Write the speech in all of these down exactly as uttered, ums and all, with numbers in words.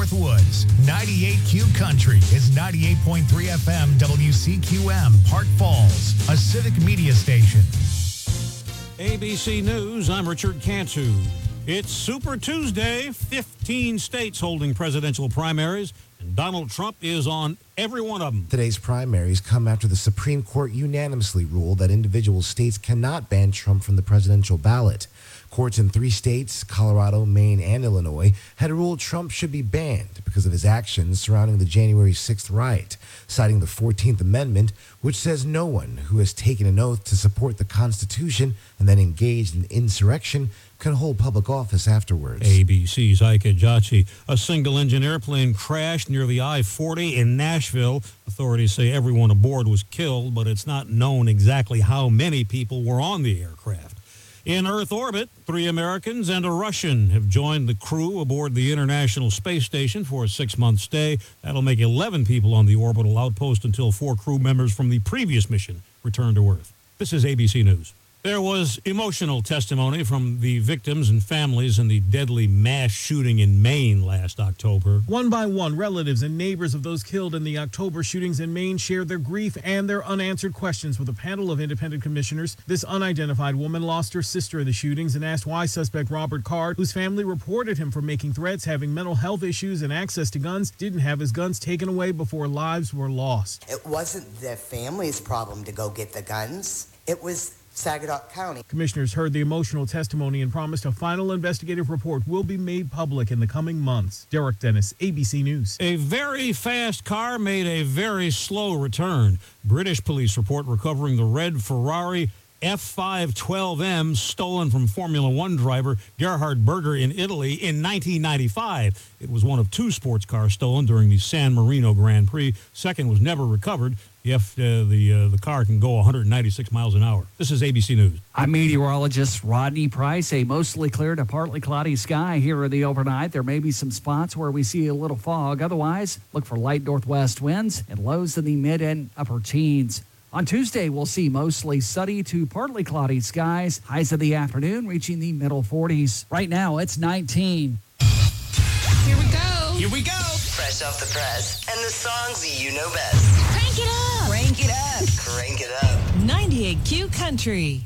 Northwoods. ninety-eight Q Country is ninety-eight point three F M W C Q M, Park Falls, a civic media station. A B C News, I'm Richard Cantu. It's Super Tuesday, fifteen states holding presidential primaries, and Donald Trump is on every one of them. Today's primaries come after the Supreme Court unanimously ruled that individual states cannot ban Trump from the presidential ballot. Courts in three states, Colorado, Maine, and Illinois, had ruled Trump should be banned because of his actions surrounding the January sixth riot, citing the fourteenth Amendment, which says no one who has taken an oath to support the Constitution and then engaged in insurrection can hold public office afterwards. A B C's Ike Ejiochi. A single-engine airplane crashed near the I forty in Nashville. Authorities say everyone aboard was killed, but it's not known exactly how many people were on the aircraft. In Earth orbit, three Americans and a Russian have joined the crew aboard the International Space Station for a six-month stay. That'll make eleven people on the orbital outpost until four crew members from the previous mission return to Earth. This is A B C News. There was emotional testimony from the victims and families in the deadly mass shooting in Maine last October. One by one, relatives and neighbors of those killed in the October shootings in Maine shared their grief and their unanswered questions with a panel of independent commissioners. This unidentified woman lost her sister in the shootings and asked why suspect Robert Card, whose family reported him for making threats, having mental health issues, and access to guns, didn't have his guns taken away before lives were lost. It wasn't their family's problem to go get the guns. It was Saginaw County. Commissioners heard the emotional testimony and promised a final investigative report will be made public in the coming months. Derek Dennis, A B C News. A very fast car made a very slow return. British police report recovering the red Ferrari F five twelve M stolen from Formula One driver Gerhard Berger in Italy in nineteen ninety-five. It was one of two sports cars stolen during the San Marino Grand Prix. Second was never recovered. The, F, uh, the, uh, the car can go one hundred ninety-six miles an hour. This is A B C News. I'm meteorologist Rodney Price. A mostly clear to partly cloudy sky here in the overnight. There may be some spots where we see a little fog. Otherwise, look for light northwest winds and lows in the mid and upper teens. On Tuesday, we'll see mostly sunny to partly cloudy skies. Highs in the afternoon reaching the middle forties. Right now, it's nineteen. Here we go. Here we go. Fresh off the press. And the songs you know best. Crank it up. Crank it up. Crank it up. ninety-eight Q Country.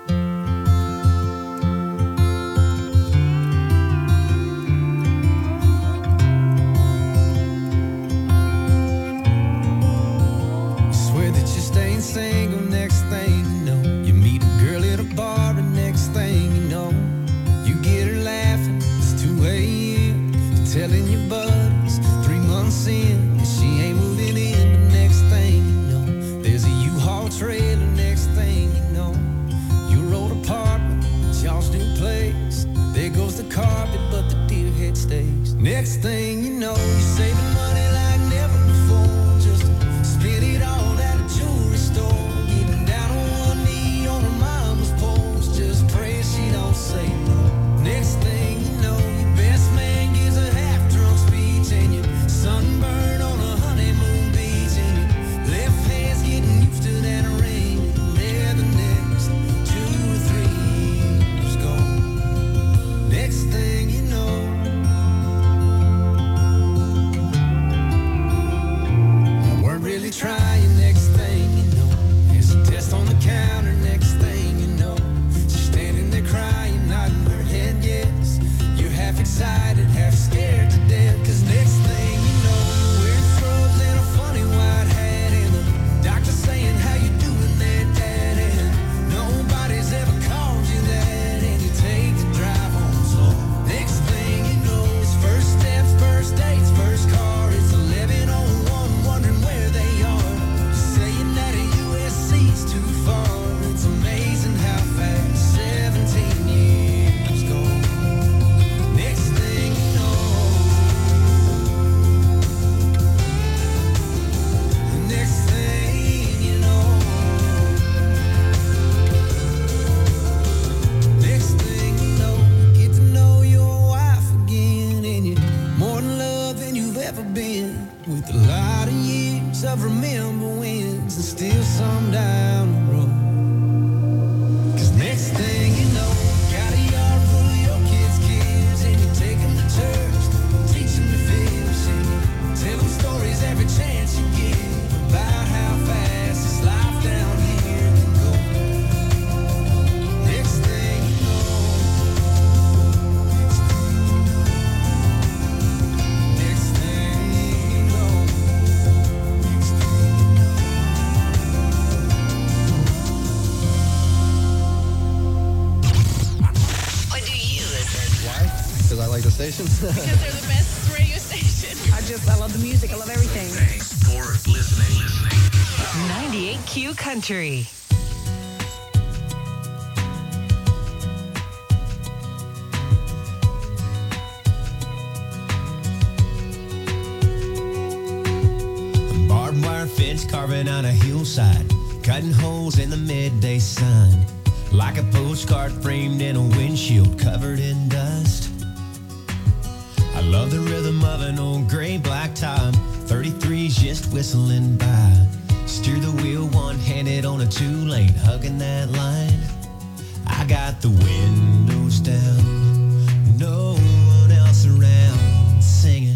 Single, next thing you know, you meet a girl at a bar, and next thing you know, you get her laughing. It's two a.m. You're telling your buddies three months in, and she ain't moving in. But next thing you know, there's a U-Haul trailer. Next thing you know, station. Because they're the best radio station. I just, I love the music. I love everything. Thanks for listening. listening. ninety-eight Q Country. Barbed wire fence carving on a hillside, cutting holes in the midday sun, like a postcard framed in a windshield covered in dust. I love the rhythm of an old gray black top, thirty-threes just whistling by. Steer the wheel one-handed on a two-lane, hugging that line. I got the windows down, no one else around, singing.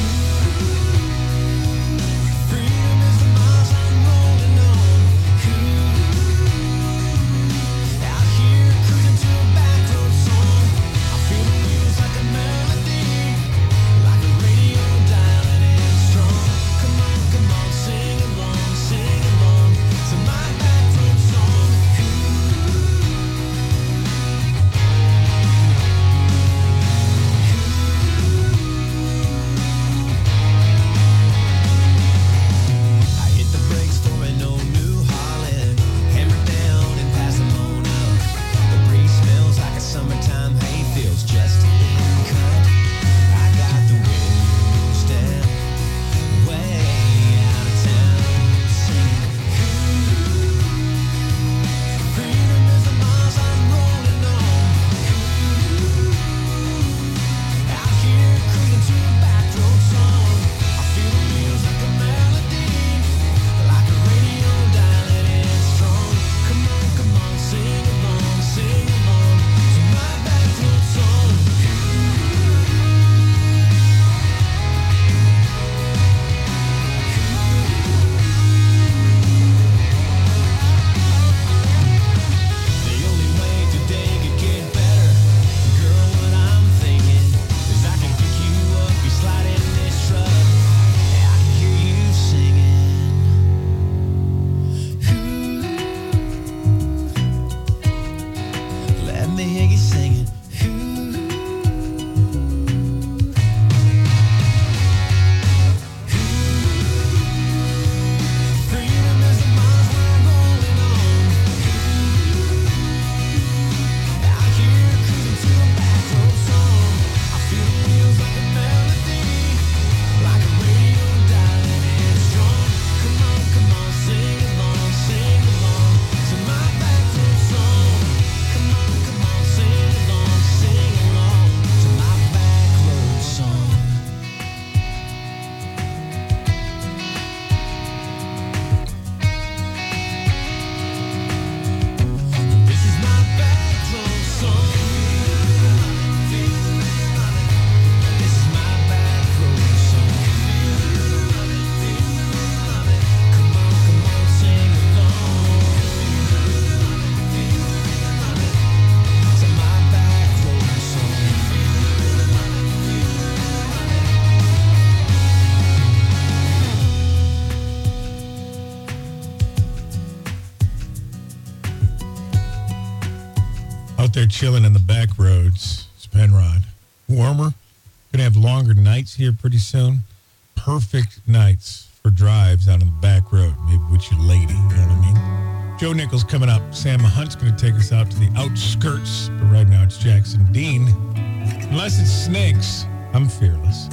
They're chilling in the back roads. It's Penrod. Warmer. Gonna have longer nights here pretty soon. Perfect nights for drives out on the back road. Maybe with your lady, you know what I mean? Joe Nichols coming up. Sam Hunt's gonna take us out to the outskirts. But right now it's Jackson Dean. Unless it snakes, I'm fearless.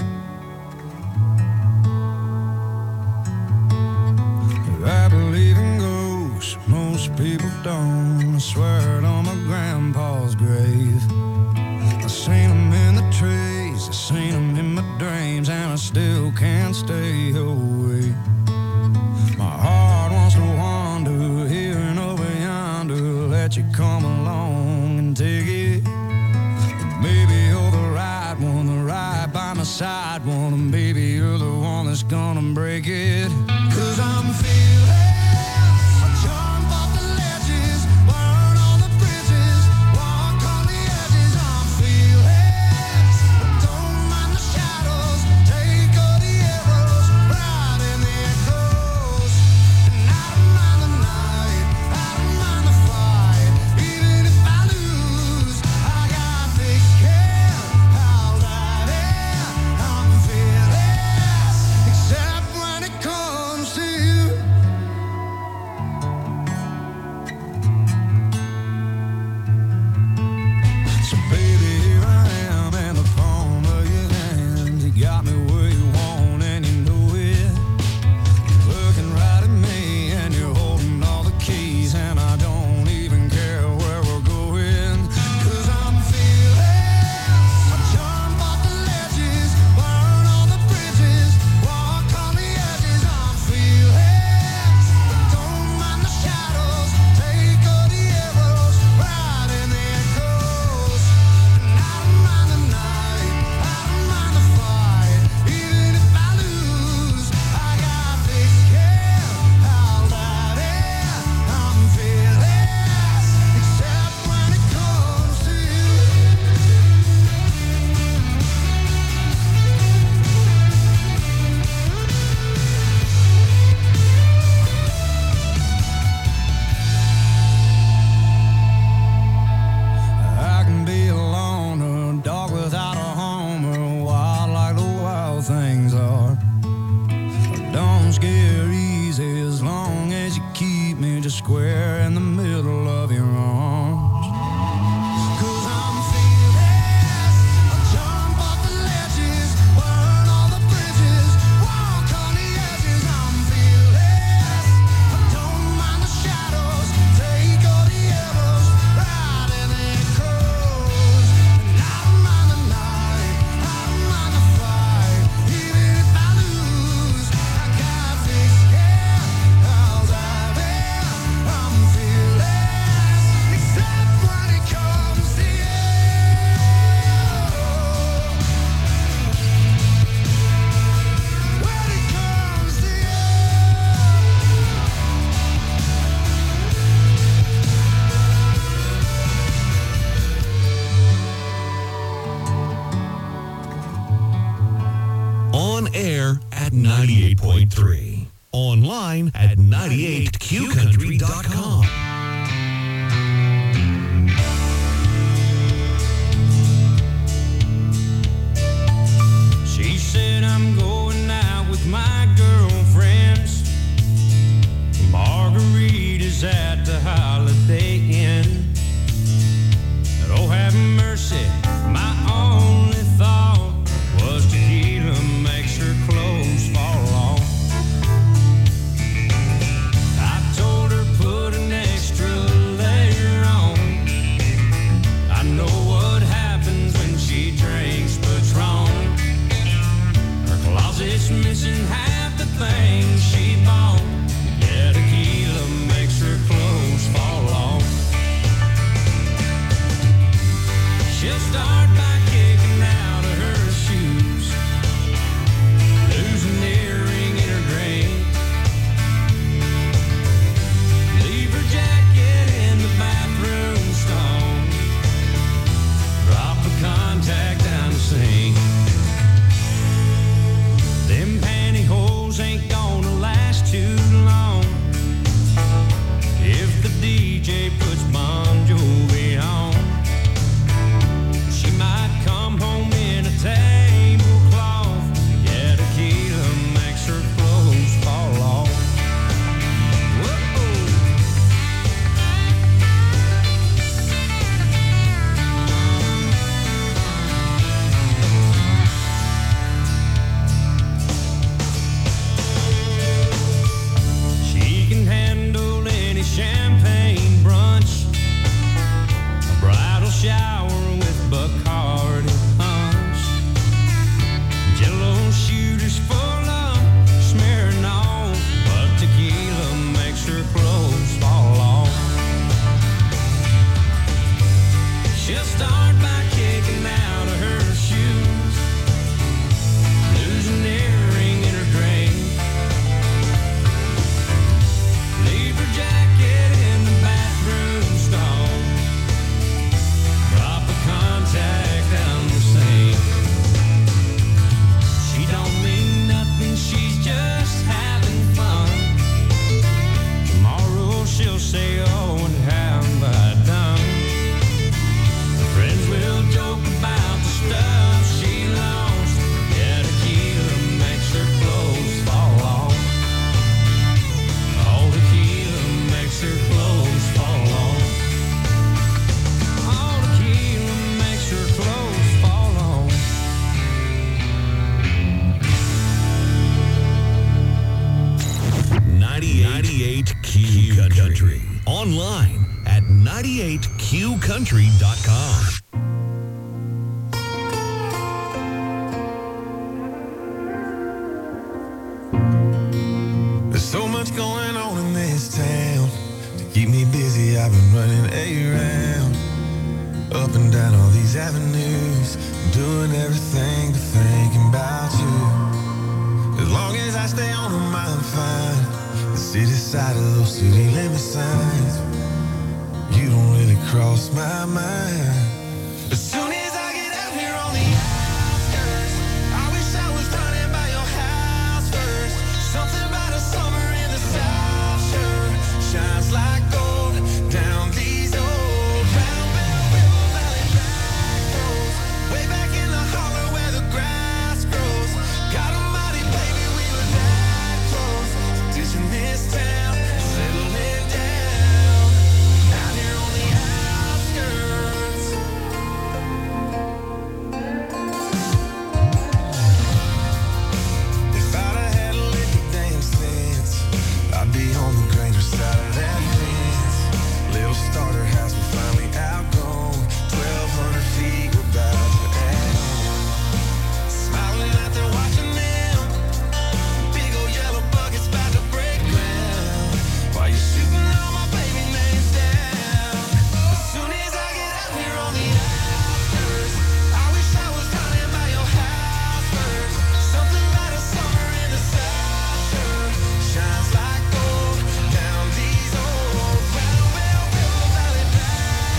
I believe in ghosts. Most people don't. I swear it on my grandpa's grave. I seen them in the trees, I seen them in my dreams, and I still can't stay away. My heart wants to wander here and over yonder, let you come along and take it. Maybe you're the right one, the right by my side one, and maybe you're the one that's gonna break it. 'Cause I'm feeling I'll point three. Online at ninety-eight q country dot com. She said I'm going out with my girlfriends. Margaritas at the Holiday Inn. Oh, have mercy, my only thought was tequila makes her clothes fall off. I told her put an extra layer on. I know what happens when she drinks Patron. Her closet's missing half the things she bought. Yeah, tequila makes her clothes fall off. She'll start by kicking out of her shoes, lose an earring in her drink, leave her jacket in the bathroom stall, drop a contact down the sink. Them pantyhose ain't gonna last too long if the D J puts Bon Jovi on. She might come home in a tablecloth. Yeah, tequila makes her clothes fall off. Whoa. She can handle any champagne brunch, a bridal shower with Bacardi punch, Jello shooters full of smearing on, but tequila makes her clothes fall off. She'll start by kicking out of her shoes, lose an earring in her drink, leave her jacket in the bathroom stall, drop a contact down the sink. She don't mean nothing, she's just having fun. Tomorrow she'll say, oh, and how have I done? Her friends will joke about the stuff she lost. Yeah, tequila makes her clothes fall off. Oh, tequila makes her clothes fall off. Oh, tequila makes her clothes fall off. ninety-eight Q Country. Online at ninety-eight q country dot com. There's so much going on in this town. To keep me busy, I've been running around, up and down all these avenues, doing everything but thinking about you. As long as I stay on them, I'm fine. The city side of those city limit signs, you don't really cross my mind. As soon as I get out here on the outskirts, I wish I was running by your house first. Something about a summer in the South Shore shines like gold down these old round Bell River Valley back roads, way back in the holler where the grass grows. God almighty, baby, we were that close, ditching this town, settling down out here on the outskirts. If I'd have had a lick of damn sense, I'd be on the Granger side of that fence. Little starter house, we finally outgrown. Twelve hundred feet, we're about to add on. Smiling out there watching them, big old yellow buckets about to break ground. While you're shooting all my baby names down. As soon as I get out here on the outskirts, I wish I was running by your house first. Something about a summer in the South Shore shines like gold down these old round Bell River Valley back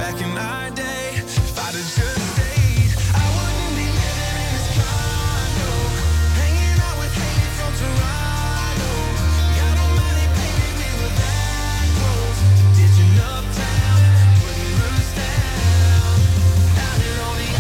back in our day. If I'd have just stayed, I wouldn't be living in this condo, hanging out with Haley from Toronto. Got on money, baby, we were that close. Ditching uptown, putting roots down, down in all the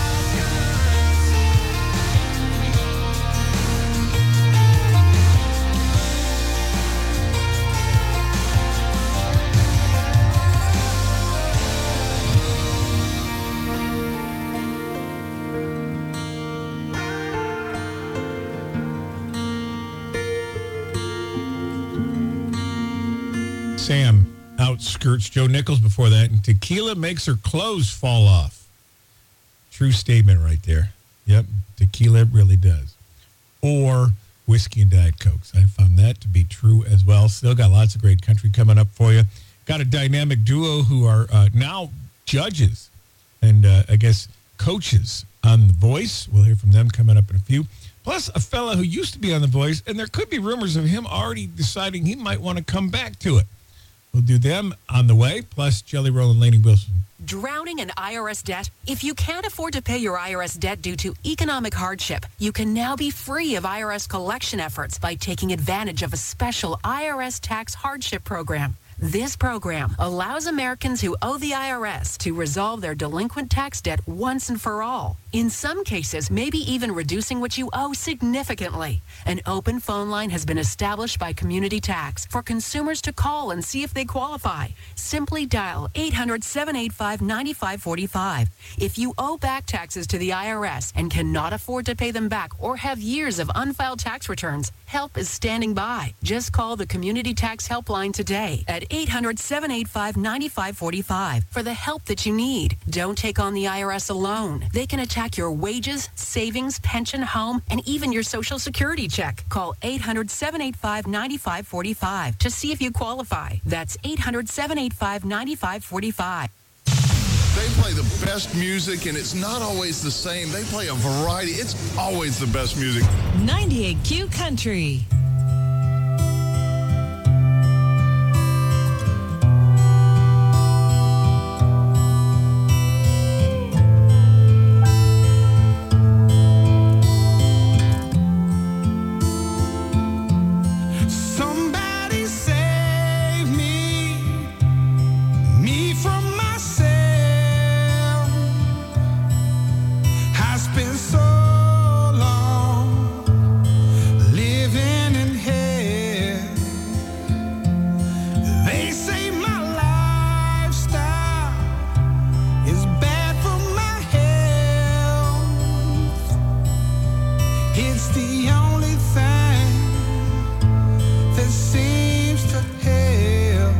Sam outskirts Joe Nichols before that, and tequila makes her clothes fall off. True statement right there. Yep, tequila really does. Or whiskey and Diet Cokes. I found that to be true as well. Still got lots of great country coming up for you. Got a dynamic duo who are uh, now judges and uh, I guess coaches on The Voice. We'll hear from them coming up in a few. Plus a fella who used to be on The Voice, and there could be rumors of him already deciding he might want to come back to it. We'll do them on the way, plus Jelly Roll and Lainey Wilson. Drowning in I R S debt? If you can't afford to pay your I R S debt due to economic hardship, you can now be free of I R S collection efforts by taking advantage of a special I R S tax hardship program. This program allows Americans who owe the I R S to resolve their delinquent tax debt once and for all. In some cases, maybe even reducing what you owe significantly. An open phone line has been established by Community Tax for consumers to call and see if they qualify. Simply dial eight hundred, seven eight five, nine five four five. If you owe back taxes to the I R S and cannot afford to pay them back or have years of unfiled tax returns, help is standing by. Just call the Community Tax Helpline today at eight hundred, seven eight five, nine five four five for the help that you need. Don't take on the I R S alone. They can attack your wages, savings, pension, home, and even your Social Security check. Call eight hundred, seven eight five, nine five four five to see if you qualify. That's eight hundred, seven eight five, nine five four five. They play the best music, and it's not always the same. They play a variety. It's always the best music. ninety-eight Q Country. Somebody save me, me from myself. I spent so long living in hell. They say my lifestyle is bad for my health. It's the only thing that seems to help.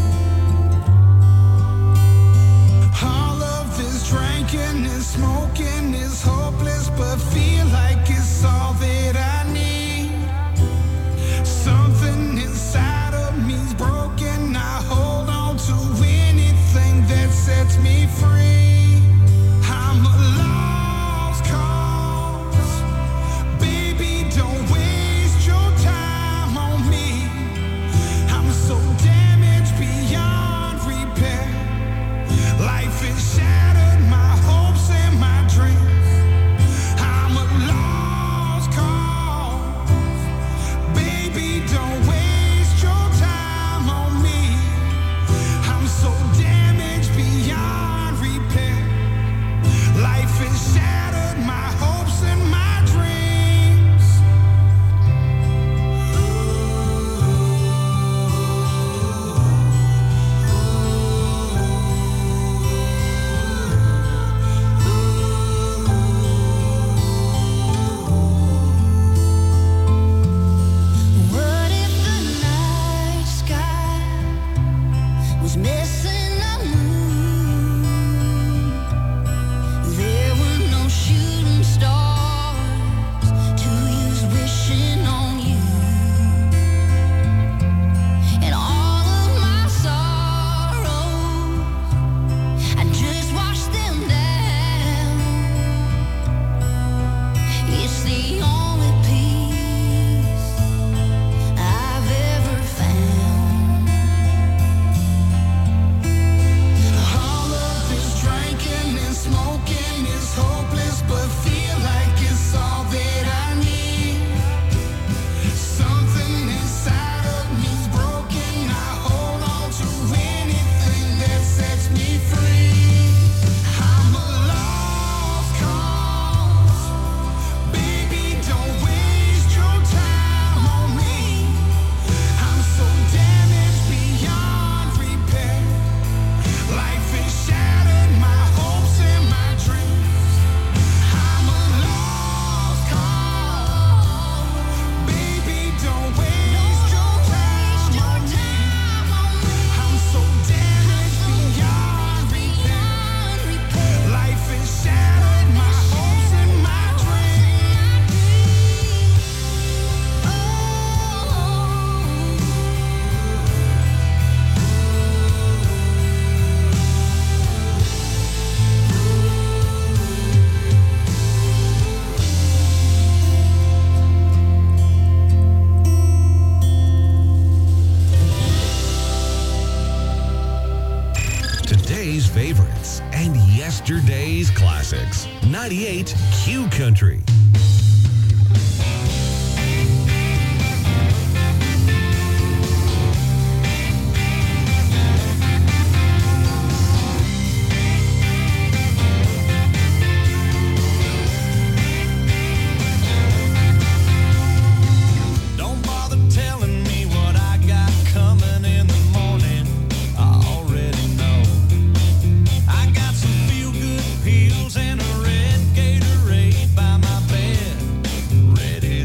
All of this drinking and smoking is hopeless, but feel like it's all that I need. Something inside of me's broken. I hold on to anything that sets me free. I'm a lost cause. Baby, don't waste your time on me. I'm so damaged beyond repair. Life has shattered my hopes and my dreams. I'm a lost cause. Baby, don't waste your time on me. I'm so damaged beyond repair. today's favorites and yesterday's classics. ninety-eight Q Country. And a red Gatorade by my bed.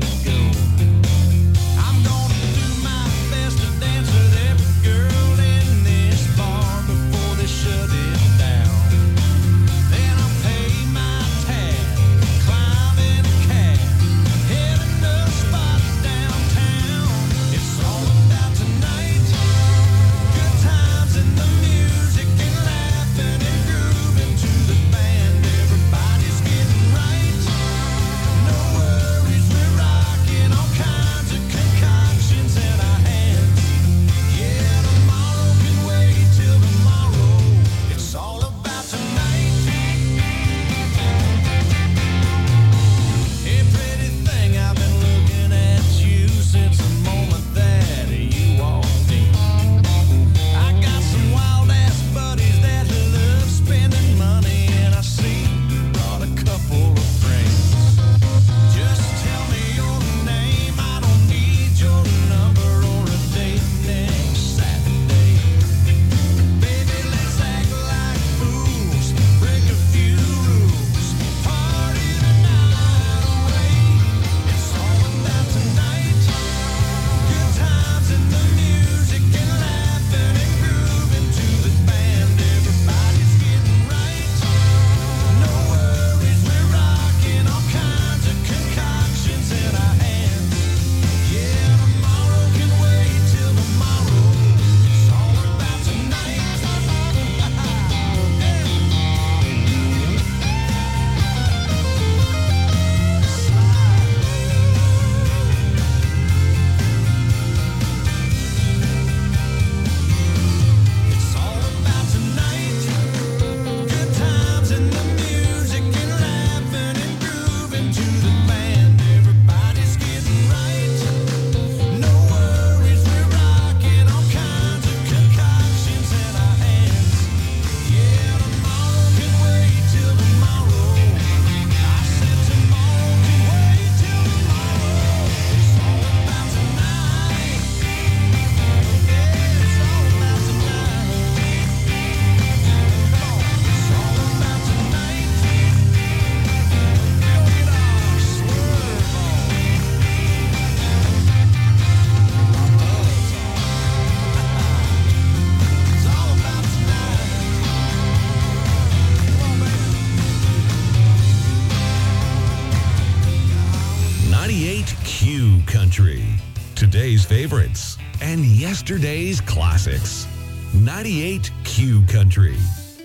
Country. Today's favorites and yesterday's classics. ninety-eight Q Country.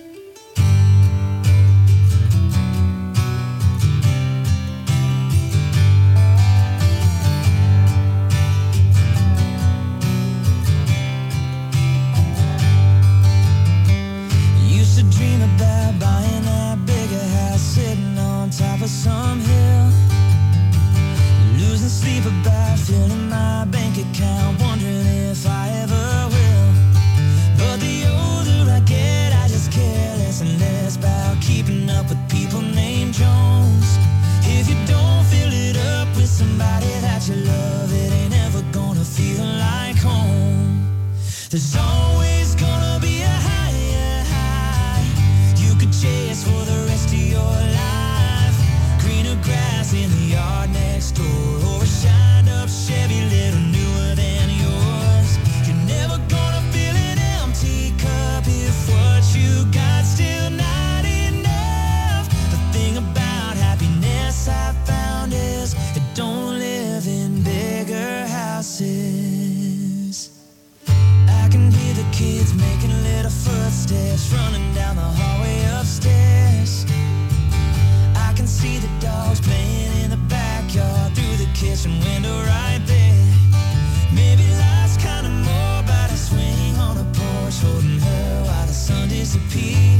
Used to dream about buying that bigger house, sitting on top of some hill. Losing sleep about filling my bank account, wondering if I ever will. But the older I get, I just care less and less about keeping up with people named Jones. If you don't fill it up with somebody that you love, it ain't ever gonna feel like home. There's always gonna be a higher high you could chase for the rest of your life. Greener grass in the yard next door, or a shined up Chevy little newer than yours. You're never gonna fill an empty cup if what you got still not enough. The thing about happiness I found is it don't live in bigger houses. I can hear the kids making little footsteps running down the hallway upstairs. I can see the dogs playing in the backyard through the kitchen window right there. Maybe life's kinda more about a swing on a porch, holding her while the sun disappears.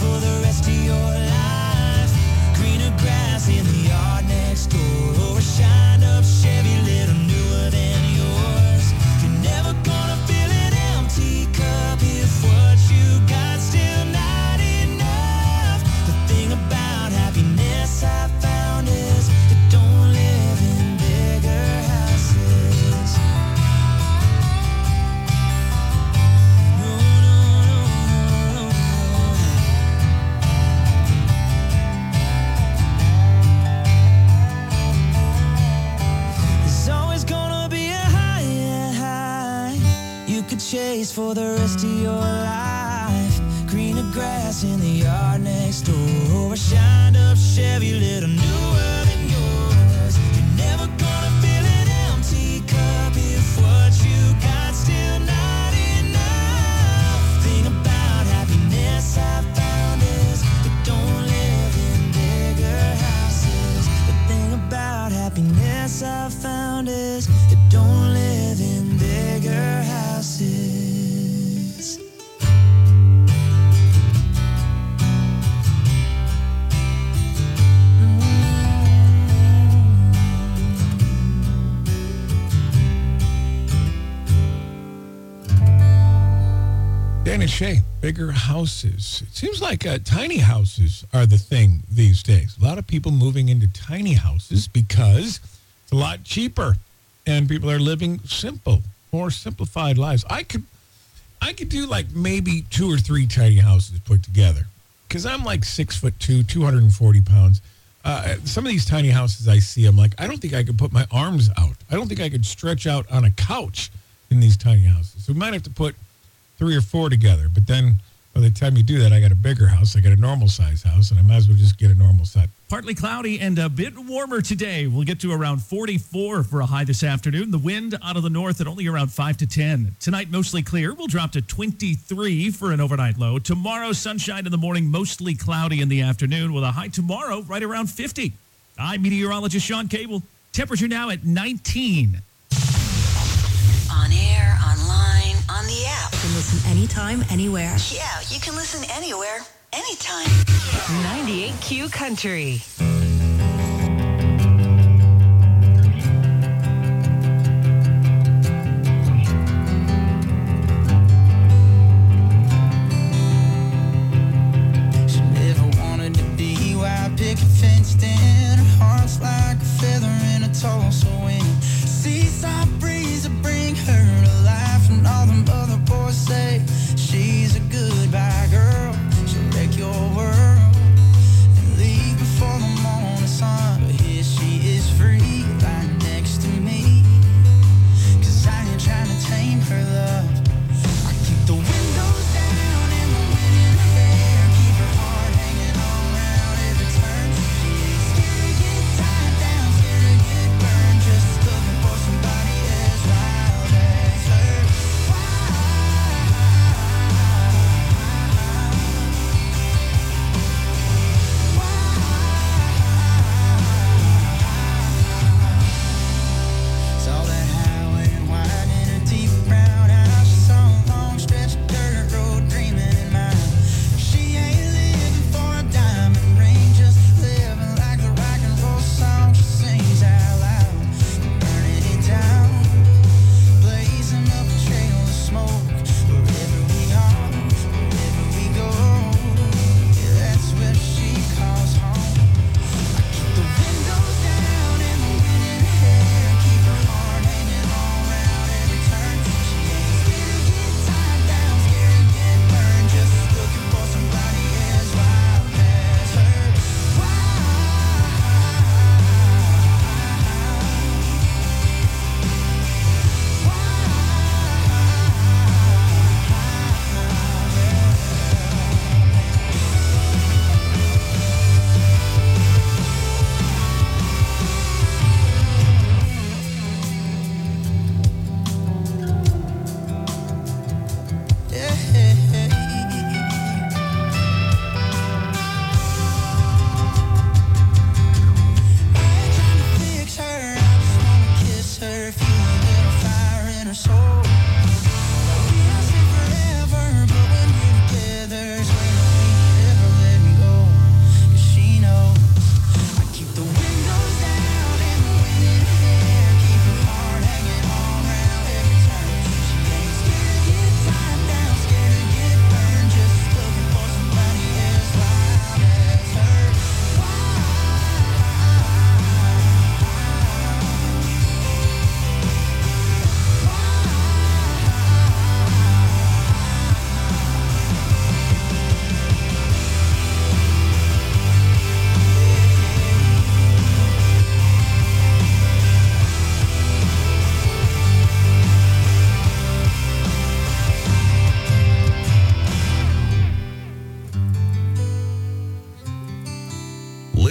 for the rest of your life. Greener grass in the yard next door, or a shined up Chevy, little newer than yours. You're never gonna fill an empty cup if what you got still not enough. The thing about happiness I found is it don't live in bigger houses. No, no, no, no. There's always gonna be a higher high you could chase for the rest of your life. Greener grass in the yard next door, or a shined up Chevy, little newer than yours. You're never gonna fill an empty cup if what you got still not enough. Thing about happiness I found is it don't live in bigger houses. The thing about happiness I found is it don't live in bigger houses. Dan and Shay, bigger houses. It seems like uh, tiny houses are the thing these days. A lot of people moving into tiny houses because it's a lot cheaper, and people are living simple, more simplified lives. I could, I could do like maybe two or three tiny houses put together, because I'm like six foot two, two hundred forty pounds. Uh, some of these tiny houses I see, I'm like, I don't think I could put my arms out. I don't think I could stretch out on a couch in these tiny houses. So we might have to put three or four together. But then by the time you do that, I got a bigger house. I got a normal size house, and I might as well just get a normal size. Partly cloudy and a bit warmer today. We'll get to around forty-four for a high this afternoon. The wind out of the north at only around five to ten. Tonight, mostly clear. We'll drop to twenty-three for an overnight low. Tomorrow, sunshine in the morning, mostly cloudy in the afternoon, with a high tomorrow right around fifty. I'm meteorologist Sean Cable. Temperature now at nineteen. On air, online, on the app. You can listen anytime, anywhere. Yeah, you can listen anywhere, anytime. ninety-eight Q Country. She never wanted to be white picket fenced in. Her heart's like a feather in a Tulsa wind. Seaside breeze will bring her to life, and all them other boys say she's a goodbye girl. She'll wreck your world and leave before the morning.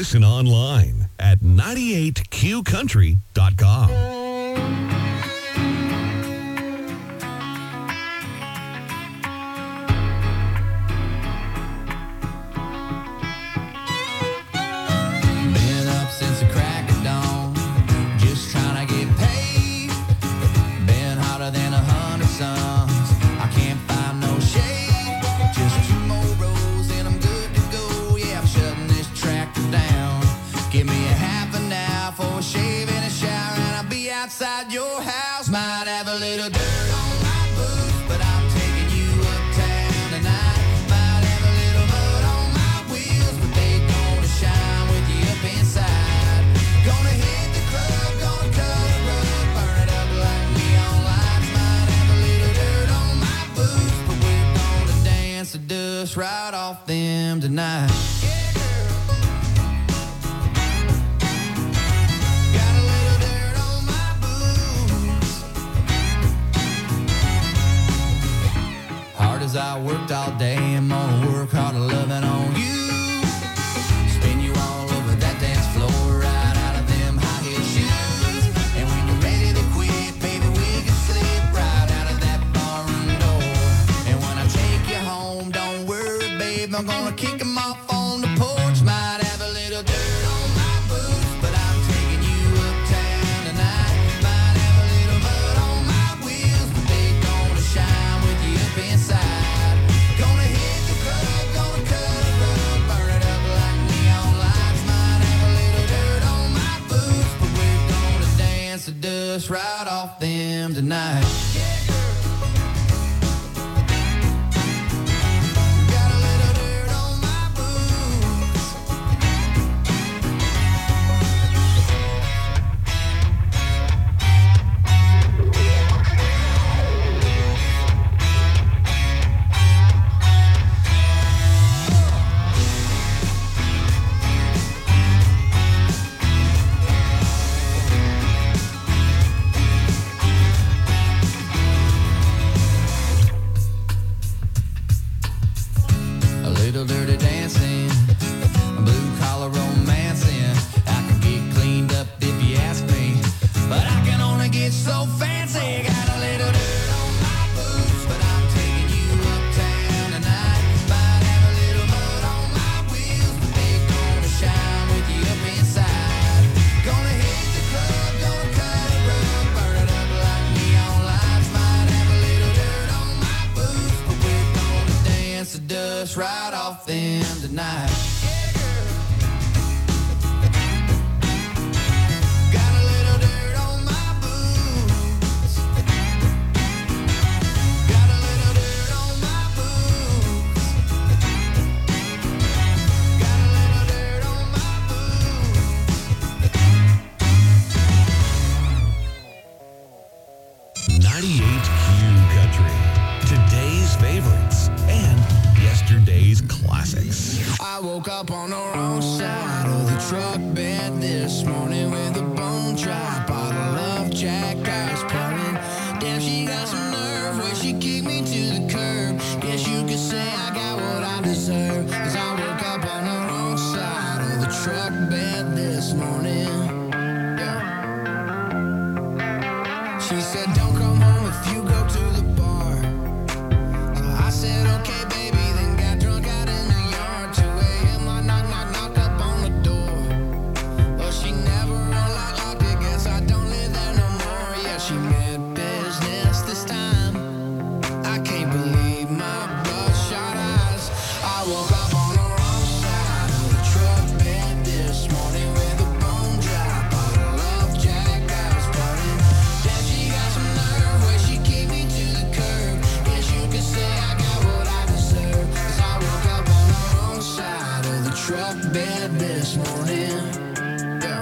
Listen online at ninety-eight q country dot com. Been up since the crack of dawn, just trying to get paid. Been hotter than a hundred suns, I can't find no shade. Just two more rows and I'm good to go. Yeah, I'm shutting this tractor down. Give me a half an hour for a shave and a shower, and I'll be outside your house. Might have a little dirt on my boots, but I'm taking you uptown tonight. Might have a little mud on my wheels, but they gonna shine with you up inside. Gonna hit the club, gonna cut a rug, burn it up like neon lights. Might have a little dirt on my boots, but we're gonna dance the dust right off them tonight. I worked all day and gonna work hard loving on you. Spin you all over that dance floor, right out of them high heel shoes. And when you're ready to quit, baby, we can slip right out of that barroom door. And when I take you home, don't worry, babe, I'm gonna kick 'em off on the porch. Might have a little dirt on my boots, but I'm taking you uptown tonight. Might have a little mud on my wheels, but they gonna shine with you up inside. Dust right off them tonight. Got a little dirt on my boots. Dirty dancing, blue collar romancing. I can get cleaned up if you ask me, but I can only get so fancy. Got a little dirt on my boots, but I'm taking you uptown tonight. Might have a little mud on my wheels, but they gonna shine with you up inside. Gonna hit the club, gonna cut a rug, burn it up like neon lights. Might have a little dirt on my boots, but we're gonna dance the dust right off them tonight. Got a little dirt on my boots. Got a little dirt on my boots. Got a little dirt on my boots. ninety-eight Q Country. Today's favorites and yesterday's classics. I woke up on the wrong side of the truck bed this morning with a bone dry bottle of Jack I was pouring. Damn, she got some nerve when she kicked me to the curb. Guess you could say I got what I deserve, 'cause I woke up on the wrong side of the truck bed this morning. Yeah. She said, don't come home if you go to the bar. So I said, okay, baby, then got drunk out in the yard. two a.m. I knock, knock, knocked up on the door. But she never unlocked, locked it. Guess I don't live there no more. Yeah, she meant business this time. I can't believe my bloodshot eyes. I woke up on the wrong side of the truck bed this morning with a bone dry bottle of Jack I was burning. Then she got some nerve when she kicked me to the curb. Guess you could say I got what I deserve, 'cause I woke up on the wrong side of the truck bed this morning. Yeah.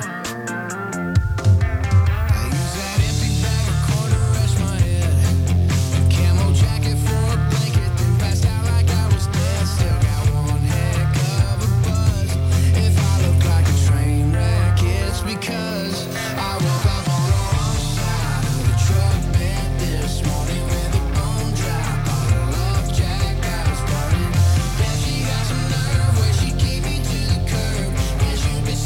I use that empty bag of corn to rest my head. A camo jacket for a blanket, then passed out like I was dead. Still got one heck of a buzz. If I look like a train wreck, it's because I woke up on the wrong side of the truck bed this morning with a bone dry bottle of Jack I was burning. Then she got some nerve when she kicked me to the curb. Guess you could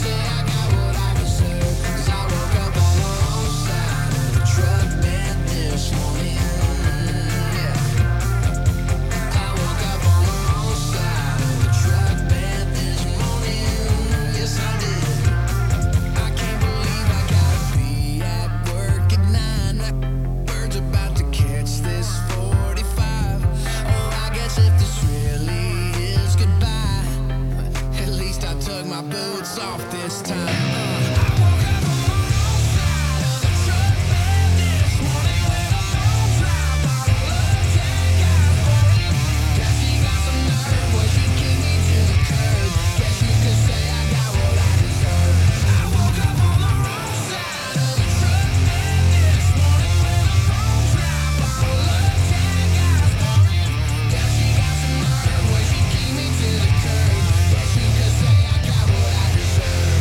my boots off this time. Uh, I woke up on the wrong side of the truck bed this morning with a long drive. Bought a love tag, got for it. Guess she got some nerve, boy, she kicked me to the curb. Guess you could say I got what I deserve. I woke up on the wrong side of the truck bed this morning with a long drive. Bought a love tag, got for it. Guess she got some nerve, boy, she kicked me to the curb. Guess you could say I got what I deserve.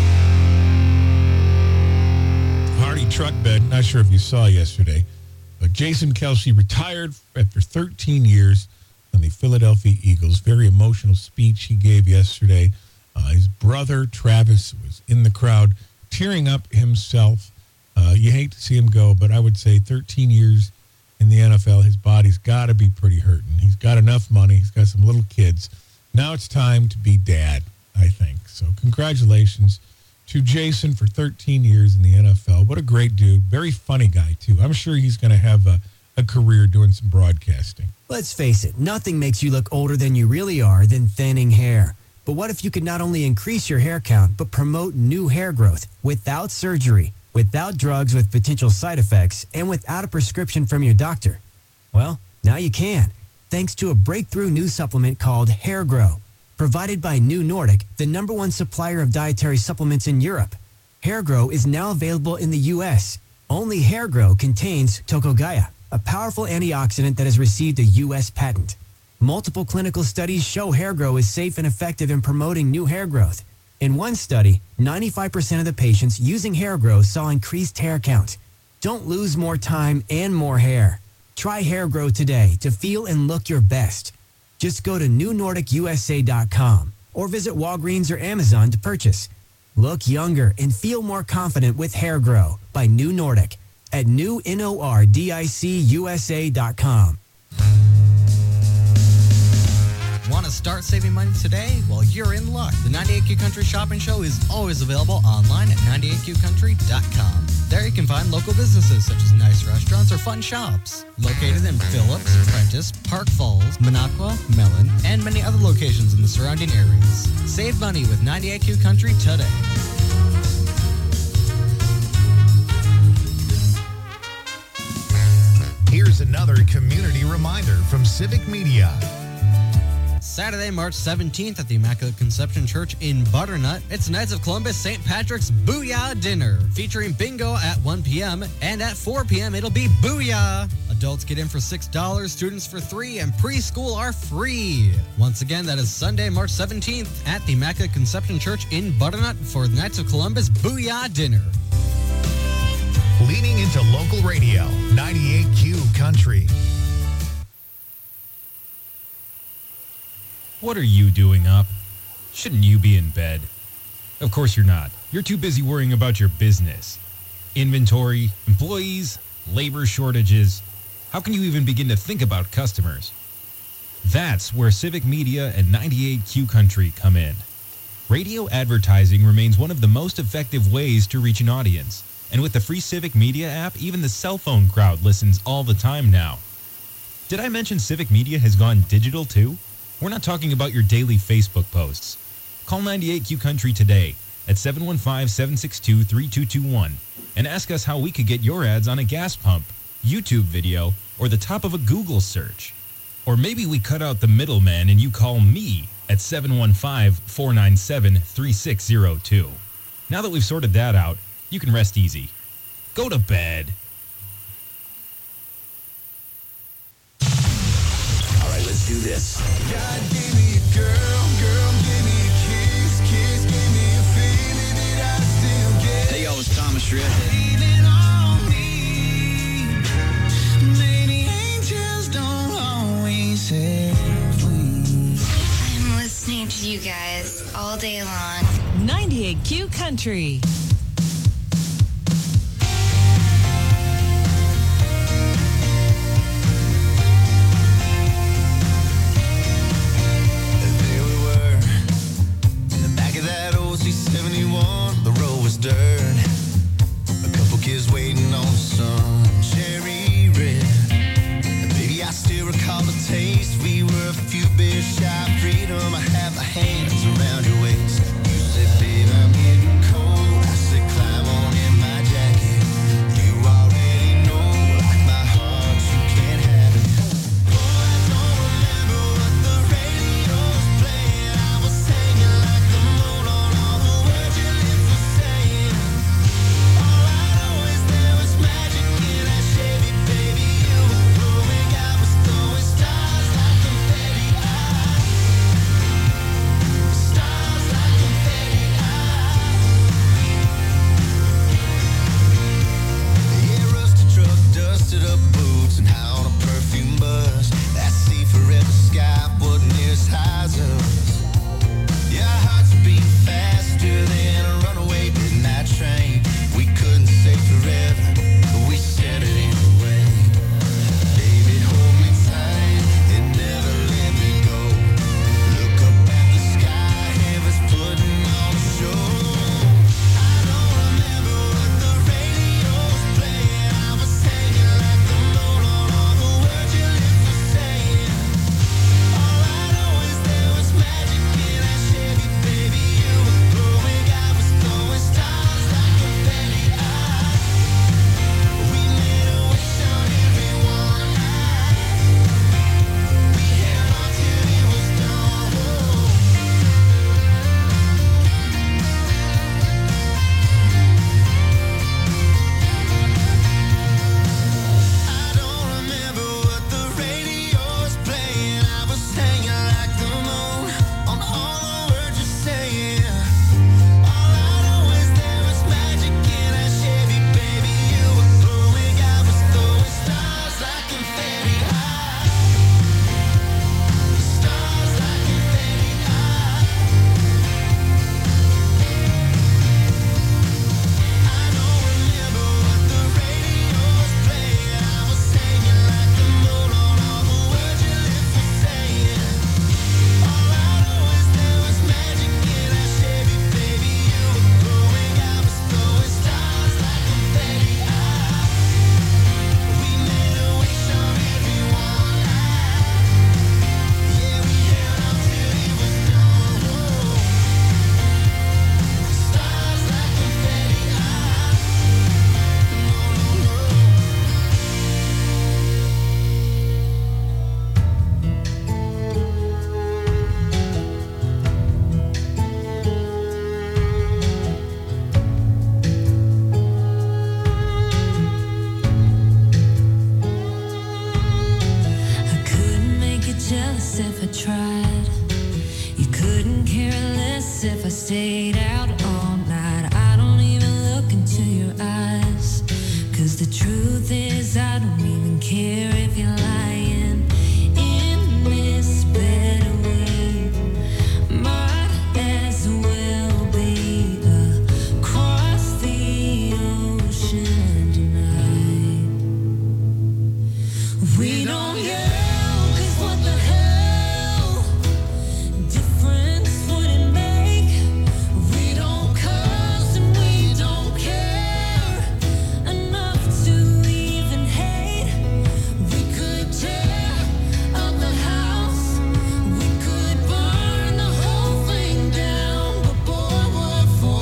Hardy truck bed. Not sure if you saw yesterday, but Jason Kelce retired after thirteen years on the Philadelphia Eagles. Very emotional speech he gave yesterday. Uh, his brother, Travis, was in the crowd, tearing up himself. Uh, you hate to see him go, but I would say thirteen years in the N F L, his body's got to be pretty hurting. He's got enough money. He's got some little kids. Now it's time to be dad, I think. So congratulations to Jason for thirteen years in the N F L. What a great dude. Very funny guy, too. I'm sure he's going to have a, a career doing some broadcasting. Let's face it, nothing makes you look older than you really are than thinning hair. But what if you could not only increase your hair count, but promote new hair growth without surgery, without drugs with potential side effects, and without a prescription from your doctor? Well, now you can, thanks to a breakthrough new supplement called Hair Grow. Provided by New Nordic, the number one supplier of dietary supplements in Europe. Hair Grow is now available in the U S. Only Hair Grow contains Tocogaya, a powerful antioxidant that has received a U S patent. Multiple clinical studies show Hair Grow is safe and effective in promoting new hair growth. In one study, ninety-five percent of the patients using Hair Grow saw increased hair count. Don't lose more time and more hair. Try Hair Grow today to feel and look your best. Just go to new nordic u s a dot com or visit Walgreens or Amazon to purchase. Look younger and feel more confident with Hair Grow by New Nordic at new nordic u s a dot com. Want to start saving money today? Well, you're in luck. The ninety-eight Q Country Shopping Show is always available online at ninety-eight q country dot com. There you can find local businesses such as nice restaurants or fun shops. Located in Phillips, Prentice, Park Falls, Minocqua, Mellon, and many other locations in the surrounding areas. Save money with ninety-eight Q Country today. Here's another community reminder from Civic Media. Saturday, March seventeenth at the Immaculate Conception Church in Butternut, it's Knights of Columbus Saint Patrick's Booyah Dinner, featuring bingo at one p.m. and at four p.m. it'll be Booyah. Adults get in for six dollars, students for three dollars, and preschool are free. Once again, that is Sunday, March seventeenth at the Immaculate Conception Church in Butternut for the Knights of Columbus Booyah Dinner. Leaning into local radio, ninety-eight Q Country. What are you doing up? Shouldn't you be in bed? Of course you're not. You're too busy worrying about your business. Inventory, employees, labor shortages. How can you even begin to think about customers? That's where Civic Media and ninety-eight Q Country come in. Radio advertising remains one of the most effective ways to reach an audience. And with the free Civic Media app, even the cell phone crowd listens all the time now. Did I mention Civic Media has gone digital too? We're not talking about your daily Facebook posts. Call ninety-eight Q Country today at seven one five, seven six two, three two two one and ask us how we could get your ads on a gas pump, YouTube video, or the top of a Google search. Or maybe we cut out the middleman and you call me at seven one five, four nine seven, three six zero two. Now that we've sorted that out, you can rest easy. Go to bed. All right, let's do this. God gave me a girl, girl gave me a kiss, kiss gave me a feeling that I still get. Hey, y'all, it's Thomas Shred. Leaning on me. Maybe angels don't always have wings. I'm listening to you guys all day long. ninety-eight Q Country. seventy-one, the road was dirt. A couple kids waiting on some cherry red. And baby, I still recall the taste. We were a few beers shy of freedom. I had my hands around your waist. stayed out all night. I don't even look into your eyes. Cause the truth is I don't even care if you're lying. In this better way, might as well be across the ocean tonight. We don't yell, cause what the hell difference would it make? We don't cuss and we don't care enough to even hate. We could tear up the house, we could burn the whole thing down, but boy, what for?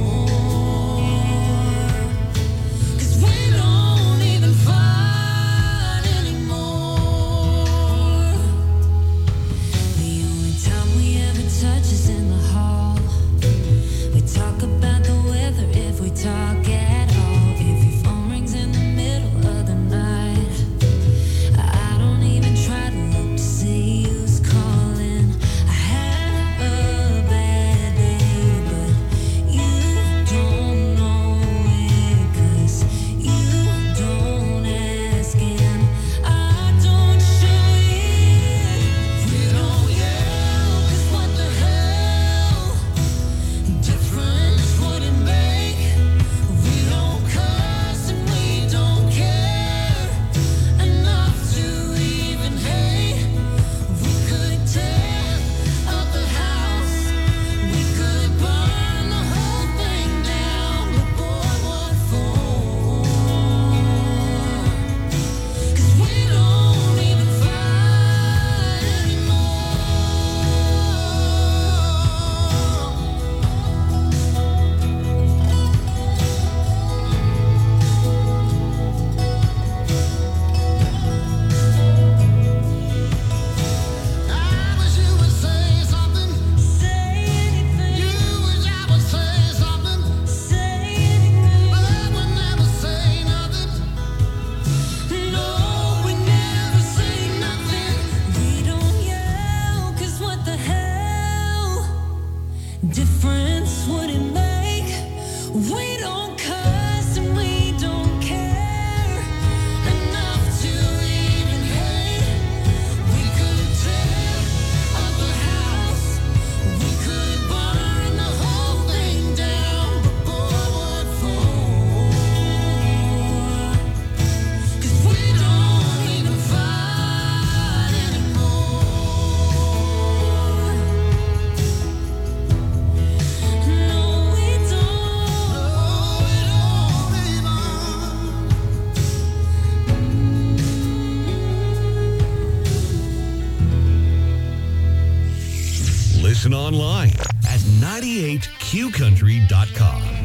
Cause we don't even fight anymore. The only time we ever touch is in the hall. We talk about the weather if we talk at all. If your phone rings in the middle of the night, I don't even try to look to see who's calling. I had a bad day, but you don't know it, cause you don't ask and I don't show it. We don't yell, cause what the hell difference would it make? We don't cuss and we don't care enough to even hate. We could tear up the house, we could burn the whole thing down, but boy, what for? Cause we don't even fight anymore. I wish you would say something. Say anything. You wish I would say something. Say anything. But we never say nothing. No, we never say nothing. We don't yell, cause what the hell difference would it make? We don't cuss and we don't care enough to even hate. We could tear up the house, we could burn the whole thing down, but boy, what for? Cause we don't even fight anymore. No, we don't. No, we don't even. Listen online at ninety-eight q country dot com.